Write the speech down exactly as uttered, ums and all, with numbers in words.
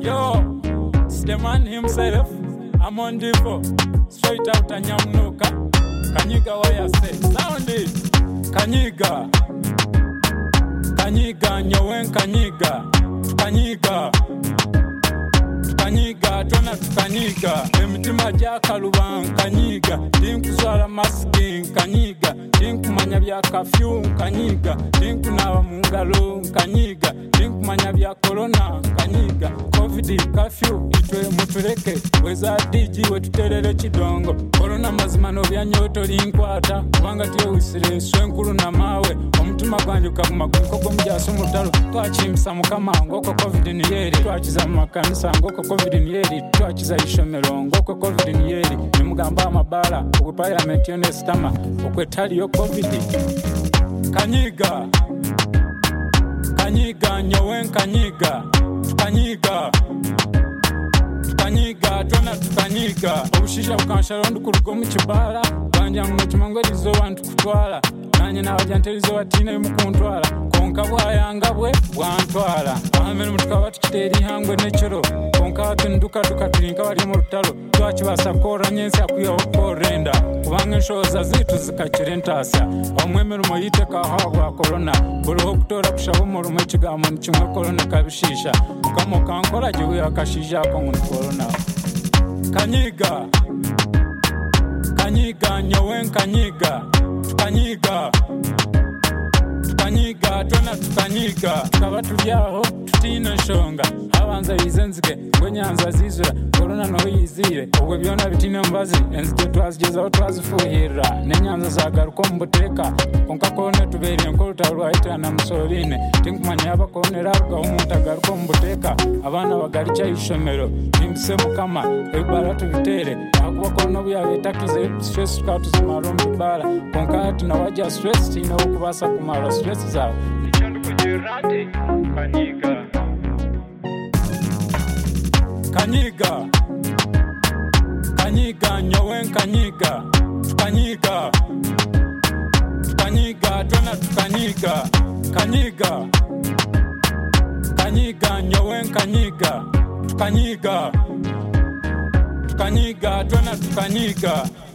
Yo, it's the man himself. I'm on the floor. Straight out and Nyamnuka. Kanyiga waya say. Sound it. Kanyiga. Kanyiga nyowen kanyiga. Kanyiga. Kanyiga tona tukanyiga. Emitima jakaluba kanyiga. Tinkuzwala masking kanyiga. Tinkumanya bya kafyu kanyiga. Tinkunaba mungalo kanyiga. Tinkumanya bya corona kanyiga. Covid kafyu itwe mutuleke. Weza diji wetuterere kidongo. Corona mazima no byanyoto linkwata. Kubanga tiwe wisire swenkulu na mawe. Omutima gwanje kaguma kunkogo mujyaso mutalo. Twachimsa mukama ngoko Covid ni yeri. Twachiza mu makanisa ngoko Covid ni yeri. Twachiza ishomero ngoko Covid ni yeri. Nimugamba amabala ku parliament yone stama okwetali yo Covid. Kanyiga. Kanyiga nyowen kanyiga. Kanyiga. Kanyiga tona tukanyiga. Obushisha bukansharo ndukurugo mu kibala. Banja mu kimangorizo bantu kutwala. Nanye n'abajantelizo batine mukuntwala. Konka bwayanga bwe bwantwala. Amene mutukaba tukiteri hangwe nekiro. Konka tunduka tukatinka bali mu rutalo. Twakibasa kora nyensi akuya okorenda. Kubanga nshoza zitu zikakirentasa. Omwemero moyite ka hawa corona. Bolo kutora kushabo mu rumo kigamo nikimwe corona kabishisha. Kamo kankora giwe yakashija ko mu corona. Kanyiga. Kanyiga nyowen kanyiga. Kanyiga. Kanyiga tona tukanyiga. Kaba tulyaho tutina shonga. Abanza izenzike gwenyanza zizura corona no yizire. Obwe byona bitina mbazi enzike twazigeza twazifuhira. Nenyanza zagaruko mbuteka. Konka kone tuberi enkolo talwaita na musoline. Tinkumanya abakonera ruga omuntu agaruko mbuteka. Abana bagaricha ishomero. Timpse mukama ebara tubitere. Akuba kono byabetakize stress katuzimaro mbala. Konka tunawaja stress tina okubasa kumara stress zao. Nichandu kujirate kanyiga. Kanyiga. Kanyiga nyowen kanyiga. Kanyiga. Kanyiga tona tukanyiga. Kanyiga. Kanyiga nyowen kanyiga. Kanyiga. Kanyiga tona tukanyiga.